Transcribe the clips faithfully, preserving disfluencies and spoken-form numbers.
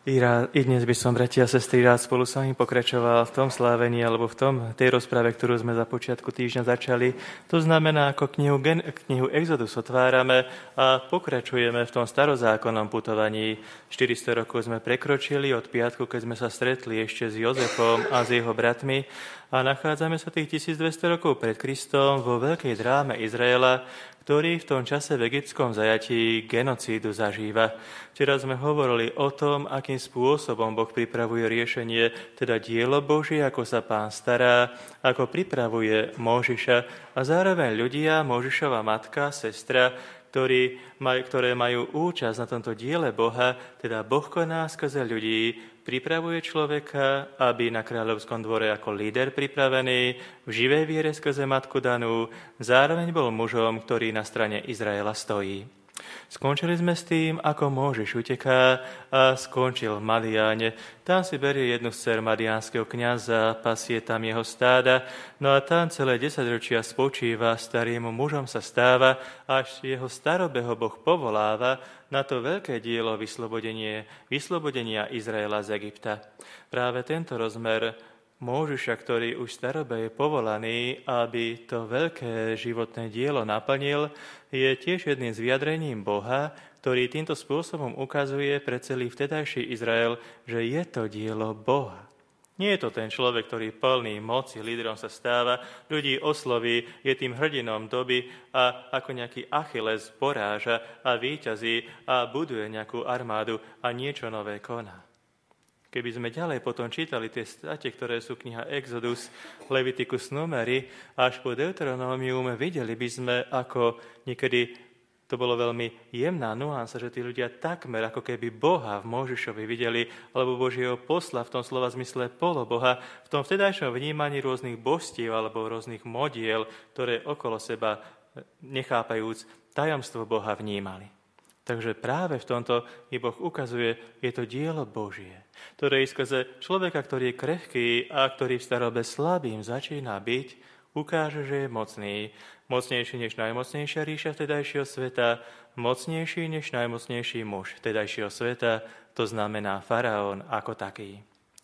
I, rád, I dnes by som, bratia a sestry, rád spolu s vami pokračoval v tom slávení alebo v tom, tej rozprave, ktorú sme za počiatku týždňa začali. To znamená, ako knihu, knihu Exodus otvárame a pokračujeme v tom starozákonnom putovaní. štyristo rokov sme prekročili od piatku, keď sme sa stretli ešte s Jozefom a s jeho bratmi a nachádzame sa tých tisícdvesto rokov pred Kristom vo veľkej dráme Izraela, ktorý v tom čase v egyptskom zajatí genocídu zažíva. Včera sme hovorili o tom, akým spôsobom Boh pripravuje riešenie, teda dielo Božie, ako sa Pán stará, ako pripravuje Mojžiša a zároveň ľudia, Mojžišova matka, sestra, ktorí maj, ktoré majú účasť na tomto diele Boha, teda Boh koná skrze ľudí, pripravuje človeka, aby na kráľovskom dvore ako líder pripravený, v živej viere skrze matku danú, zároveň bol mužom, ktorý na strane Izraela stojí. Skončili sme s tým, ako Mojžiš uteká a skončil v Madiáne. Tam si berie jednu z dcer madiánskeho kňaza, pasie tam jeho stáda, no a tam celé desaťročia spočíva, starým mužom sa stáva, až jeho starobeho Boh povoláva na to veľké dielo vyslobodenie, vyslobodenia Izraela z Egypta. Práve tento rozmer Mojžiša, ktorý už v starobe je povolaný, aby to veľké životné dielo naplnil, je tiež jedným z vyjadrením Boha, ktorý týmto spôsobom ukazuje pre celý vtedajší Izrael, že je to dielo Boha. Nie je to ten človek, ktorý plný moci, lídrom sa stáva, ľudí osloví, je tým hrdinom doby a ako nejaký Achilles poráža a víťazí a buduje nejakú armádu a niečo nové koná. Keby sme ďalej potom čítali tie state, ktoré sú kniha Exodus, Leviticus, Númery, až po Deuteronómium, videli by sme, ako niekedy to bolo veľmi jemná nuansa, že tí ľudia takmer ako keby Boha v Mojžišovi videli, alebo Božieho posla v tom slova zmysle poloboha, v tom vtedajšom vnímaní rôznych božstiev alebo rôznych modiel, ktoré okolo seba, nechápajúc tajomstvo Boha, vnímali. Takže práve v tomto i Boh ukazuje, je to dielo Božie, ktoré skrze človeka, ktorý je krehký a ktorý v starobe slabým začína byť, ukáže, že je mocný, mocnejší než najmocnejšia ríša vtedajšieho sveta, mocnejší než najmocnejší muž vtedajšieho sveta, to znamená faraón ako taký.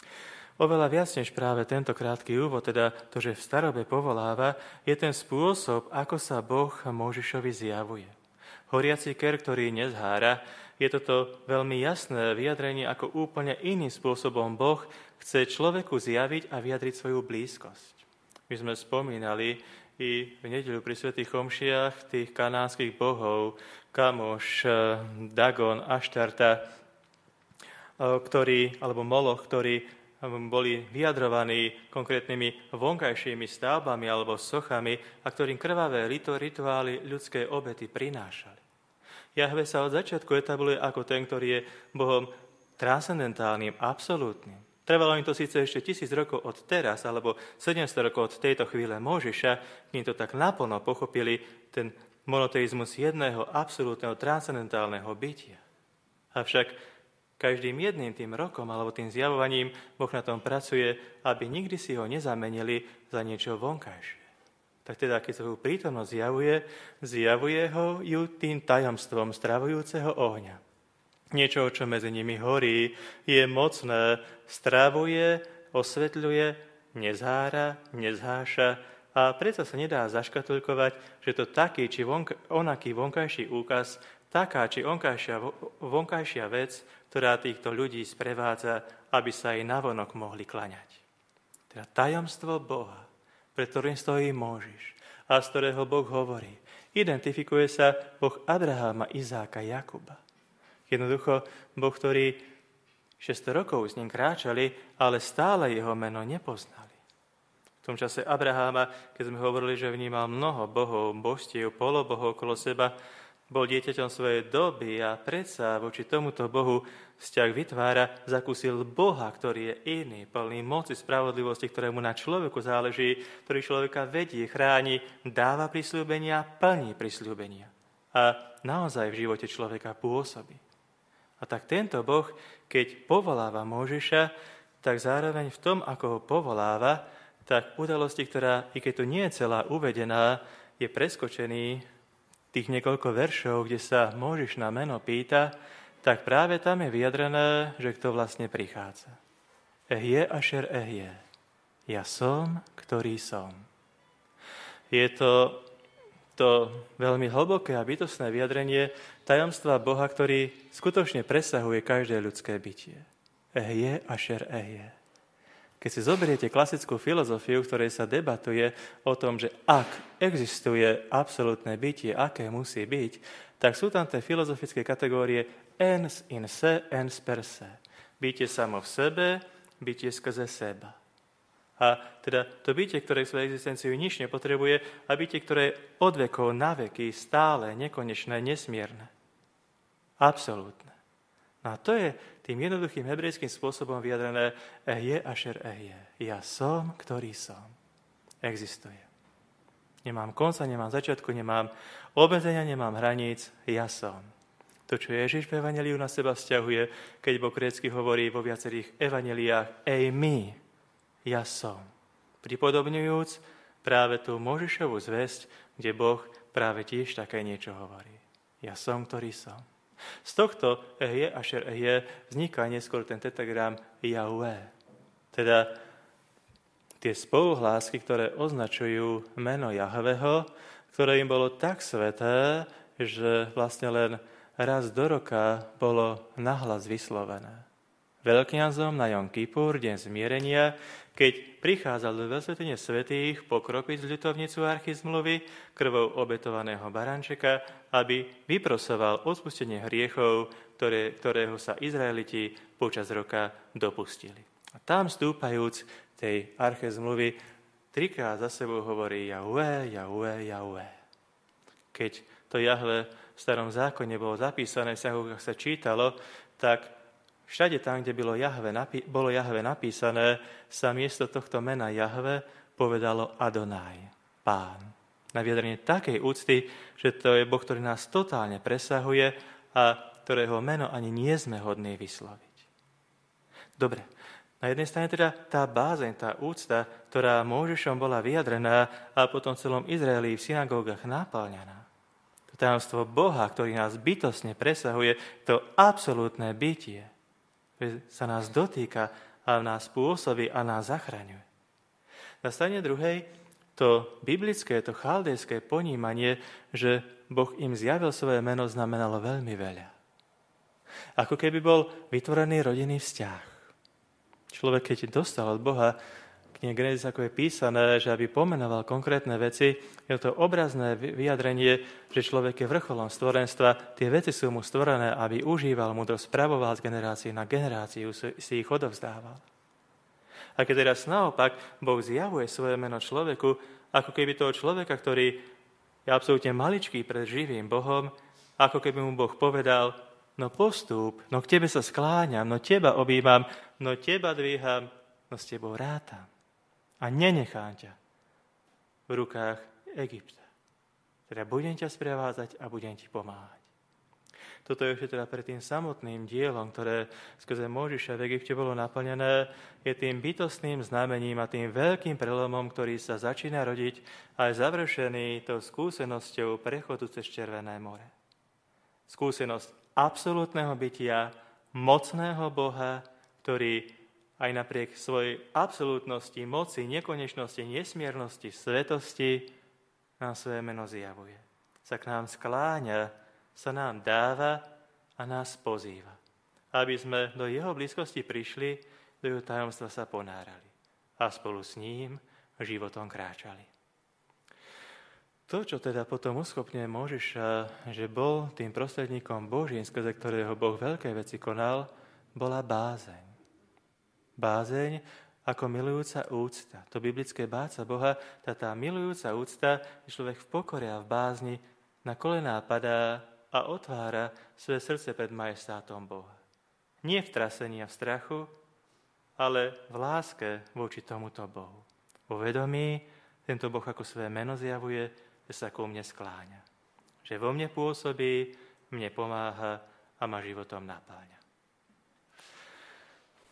Oveľa viac než práve tento krátky úvod, teda to, že v starobe povoláva, je ten spôsob, ako sa Boh Mojžišovi zjavuje. Horiaci ker, ktorý nezhára, je toto veľmi jasné vyjadrenie, ako úplne iným spôsobom Boh chce človeku zjaviť a vyjadriť svoju blízkosť. My sme spomínali i v nedeľu pri svätých omšiach tých kanánskych bohov, Kamoš, Dagon, Aštarta, ktorí, alebo Moloch, ktorí boli vyjadrovaní konkrétnymi vonkajšími stavbami alebo sochami a ktorým krvavé rituály ľudské obety prinášali. Jahve sa od začiatku etabluje ako ten, ktorý je Bohom transcendentálnym, absolútnym. Trvalo im to síce ešte tisíc rokov od teraz, alebo sedemsto rokov od tejto chvíle Mojžiša, kým to tak naplno pochopili ten monoteizmus jedného absolútneho transcendentálneho bytia. Avšak každým jedným tým rokom alebo tým zjavovaním Boh na tom pracuje, aby nikdy si ho nezamenili za niečo vonkajšie. Tak teda, keď svoju prítomnosť zjavuje, zjavuje ho ju tým tajomstvom stravujúceho ohňa. Niečo, čo medzi nimi horí, je mocné, stravuje, osvetľuje, nezhára, nezháša a predsa sa nedá zaškatulkovať, že to taký či vonka, onaký vonkajší úkaz, taká či onkajšia, vonkajšia vec, ktorá týchto ľudí sprevádza, aby sa aj navonok mohli klaňať. Teda tajomstvo Boha, pred ktorým stojí Mojžiš a z ktorého Boh hovorí. Identifikuje sa Boh Abraháma, Izáka, Jakuba. Jednoducho Boh, ktorý šesťsto rokov s ním kráčali, ale stále jeho meno nepoznali. V tom čase Abraháma, keď sme hovorili, že vnímal mnoho bohov, božstiev, polobohov okolo seba, bol dieťaťom svojej doby a predsa voči tomuto Bohu vzťah vytvára, zakúsil Boha, ktorý je iný, plný moci, spravodlivosti, ktorému na človeku záleží, ktorý človeka vedie, chráni, dáva prisľúbenia, plní prisľúbenia. A naozaj v živote človeka pôsobí. A tak tento Boh, keď povoláva Mojžiša, tak zároveň v tom, ako ho povoláva, tak udalosti, ktorá, i keď tu nie je celá uvedená, je preskočený tých niekoľko veršov, kde sa Mojžiš na meno pýta, tak práve tam je vyjadrené, že kto vlastne prichádza. Ehje ašer ehje. Ja som, ktorý som. Je to to veľmi hlboké a bytostné vyjadrenie tajomstva Boha, ktorý skutočne presahuje každé ľudské bytie. Ehje ašer ehje. Keď si zoberiete klasickú filozofiu, v ktorej sa debatuje o tom, že ak existuje absolútne bytie, aké musí byť, tak sú tam tie filozofické kategórie ens in se, ens per se. Bytie samo v sebe, bytie skrze seba. A teda to bytie, ktoré svoju existenciu nič nepotrebuje, a bytie, ktoré je od vekov na veky, stále, nekonečné, nesmierne. Absolútne. No a to je tým jednoduchým hebrejským spôsobom vyjadrené ehje ašer ehje. Ja som, ktorý som. Existuje. Nemám konca, nemám začiatku, nemám obmedzenia, nemám hraníc. Ja som. To, čo Ježiš v evanjeliu na seba vzťahuje, keď Boh grécky hovorí vo viacerých evanjeliách eimi. Ja som. Pripodobňujúc práve tú Mojžišovú zvesť, kde Boh práve tiež také niečo hovorí. Ja som, ktorý som. Z tohto ehje ašer ehje vzniká neskôr ten tetragram Jahve. Teda tie spoluhlásky, ktoré označujú meno Jahveho, ktoré im bolo tak sveté, že vlastne len raz do roka bolo nahlas vyslovené. Veľkňazom na Jom Kipur, deň zmierenia, keď prichádzal do veľsvetine svätých pokropiť ľutovnicu archy zmluvy krvou obetovaného barančeka, aby vyprosoval odpustenie hriechov, ktoré, ktorého sa Izraeliti počas roka dopustili. A tam stúpajúc tej arche zmluvy, trikrát za sebou hovorí Jahve, Jahve, Jahve. Keď to Jahve v starom zákone bolo zapísané, v synagógach sa čítalo, tak všade tam, kde bolo Jahve, bolo Jahve napísané, sa miesto tohto mena Jahve povedalo Adonaj, Pán. Na vyjadrenie takej úcty, že to je Boh, ktorý nás totálne presahuje a ktorého meno ani nie sme hodní vysloviť. Dobre, na jednej strane teda tá bázeň, tá úcta, ktorá Mojžišom bola vyjadrená a potom celom Izraeli v synagógach napáľaná. To tajomstvo Boha, ktorý nás bytostne presahuje, to absolútne bytie, sa nás dotýka a nás pôsobí a nás zachraňuje. Na strane druhej to biblické, to chaldejské ponímanie, že Boh im zjavil svoje meno, znamenalo veľmi veľa. Ako keby bol vytvorený rodinný vzťah. Človek, keď dostal od Boha knihe Genesis, ako je písané, že aby pomenoval konkrétne veci, je to obrazné vyjadrenie, že človek je vrcholom stvorenstva, tie veci sú mu stvorené, aby užíval, múdro spravoval z generácie na generáciu, si ich odovzdával. A keď teraz naopak Boh zjavuje svoje meno človeku, ako keby toho človeka, ktorý je absolútne maličký pred živým Bohom, ako keby mu Boh povedal, no postúp, no k tebe sa skláňam, no teba objímam, no teba dvíham, no s tebou rátam. A nenechám ťa v rukách Egypta. Teda budem ťa sprevádzať a budem ti pomáhať. Toto je ešte teda pred tým samotným dielom, ktoré skrze Mojžiša v Egypte bolo naplnené, je tým bytostným znamením a tým veľkým prelomom, ktorý sa začína rodiť a je završený tou skúsenosťou prechodu cez Červené more. Skúsenosť absolútneho bytia, mocného Boha, ktorý aj napriek svojej absolútnosti, moci, nekonečnosti, nesmiernosti, svetosti nám svoje meno zjavuje. Sa k nám skláňa, sa nám dáva a nás pozýva. Aby sme do jeho blízkosti prišli, do jeho tajomstva sa ponárali a spolu s ním životom kráčali. To, čo teda potom uschopňuje Mojžiša, že bol tým prostredníkom Božím, skrze ktorého Boh veľké veci konal, bola bázeň. Bázeň ako milujúca úcta. To biblické báť sa Boha, tá, tá milujúca úcta, že človek v pokore a v bázni na kolená padá a otvára svoje srdce pred majestátom Boha. Nie v trasení a v strachu, ale v láske voči tomuto Bohu. Vo vedomí tento Boh ako svoje meno zjavuje, že sa ku mne skláňa. Že vo mne pôsobí, mne pomáha a ma životom napáľa.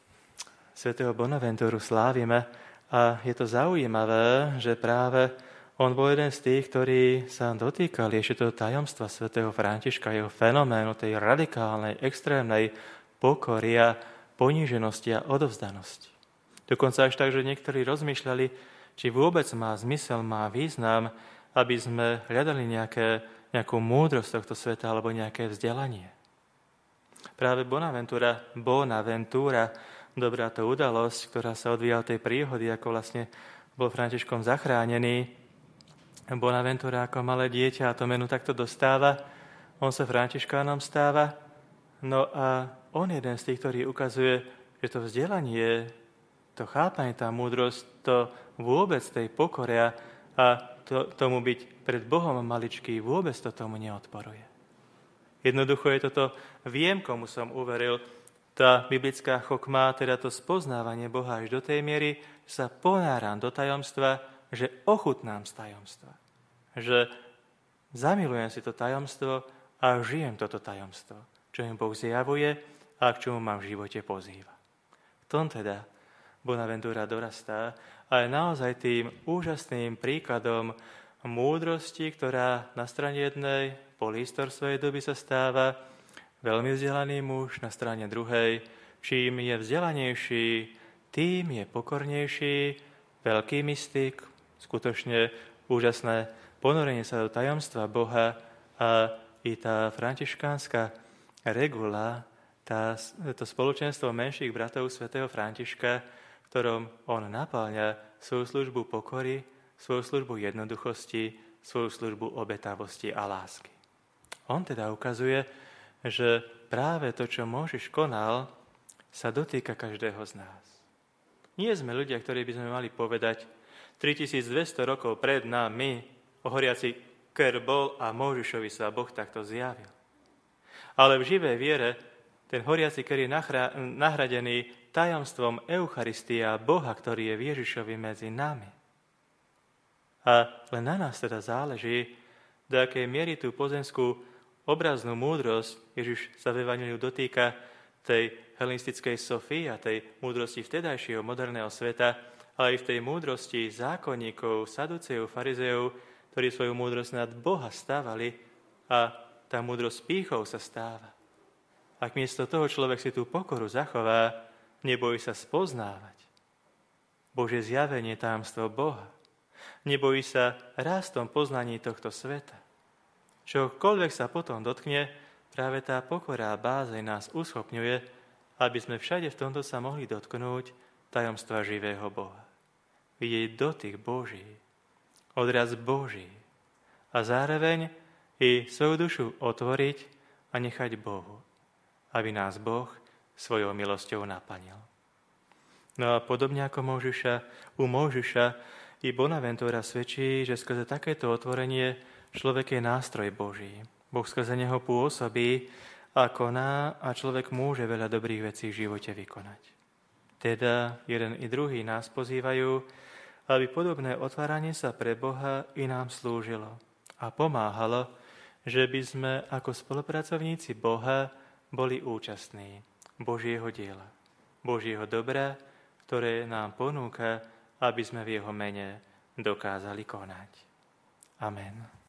Svätého Bonaventuru slávime a je to zaujímavé, že práve On bol jeden z tých, ktorí sa dotýkali ešte toho tajomstva svätého Františka, jeho fenoménu, tej radikálnej, extrémnej pokory a poníženosti a odovzdanosti. Dokonca až tak, že niektorí rozmýšľali, či vôbec má zmysel, má význam, aby sme hľadali nejaké, nejakú múdrosť tohto sveta alebo nejaké vzdelanie. Práve Bonaventura, Bonaventura, dobrá to udalosť, ktorá sa odvíja od tej príhody, ako vlastne bol Františkom zachránený. Bonaventura ako malé dieťa a to menu takto dostáva, on sa Františkánom stáva, no a on jeden z tých, ktorý ukazuje, že to vzdelanie, to chápanie, tá múdrosť, to vôbec tej pokore a to, tomu byť pred Bohom maličký, vôbec to tomu neodporuje. Jednoducho je toto, viem, komu som uveril, tá biblická chokma, teda to spoznávanie Boha až do tej miery, sa ponáram do tajomstva, že ochutnám z tajomstva. Že zamilujem si to tajomstvo a žijem toto tajomstvo, čo im Boh zjavuje a k čomu ma v živote pozýva. V tom teda Bonaventura dorastá a je naozaj tým úžasným príkladom múdrosti, ktorá na strane jednej, polístor svojej doby sa stáva, veľmi vzdelaný muž, na strane druhej, čím je vzdelanejší, tým je pokornejší, veľký mystik, skutočne úžasné ponorenie sa do tajomstva Boha a i tá františkánska regula, tá, to spoločenstvo menších bratov svätého Františka, v ktorom on napáľa svoju službu pokory, svoju službu jednoduchosti, svoju službu obetavosti a lásky. On teda ukazuje, že práve to, čo Mojžiš konal, sa dotýka každého z nás. Nie sme ľudia, ktorí by sme mali povedať, tritisícdvesto rokov pred nami ohoriaci ker bol a Mojžišovi sa Boh takto zjavil. Ale v živej viere ten horiaci ker je nahradený tajomstvom Eucharistia Boha, ktorý je v Ježišovi medzi nami. A len na nás teda záleží, do akej miery tú pozemskú obraznú múdrosť Ježiš sa v Evanjeliu dotýka tej helenistickej Sofii a tej múdrosti vtedajšieho moderného sveta, ale aj v tej múdrosti zákonníkov, saducejov, farizejov, ktorí svoju múdrosť nad Boha stávali a tá múdrosť pýchou sa stáva. Ak miesto toho človek si tú pokoru zachová, nebojí sa spoznávať Božie zjavenie, tajomstvo Boha, nebojí sa rastom poznaní tohto sveta. Čokoľvek sa potom dotkne, práve tá pokora a bázeň nás uschopňuje, aby sme všade v tomto sa mohli dotknúť tajomstva živého Boha. Vidieť dotyk Boží, odraz Boží a zároveň i svoju dušu otvoriť a nechať Bohu, aby nás Boh svojou milosťou naplnil. No a podobne ako Mojžiša, u Mojžiša i Bonaventura svedčí, že skrze takéto otvorenie človek je nástroj Boží. Boh skrze neho pôsobí a koná a človek môže veľa dobrých vecí v živote vykonať. Teda jeden i druhý nás pozývajú, aby podobné otváranie sa pre Boha i nám slúžilo a pomáhalo, že by sme ako spolupracovníci Boha boli účastní Božieho diela, Božieho dobra, ktoré nám ponúka, aby sme v jeho mene dokázali konať. Amen.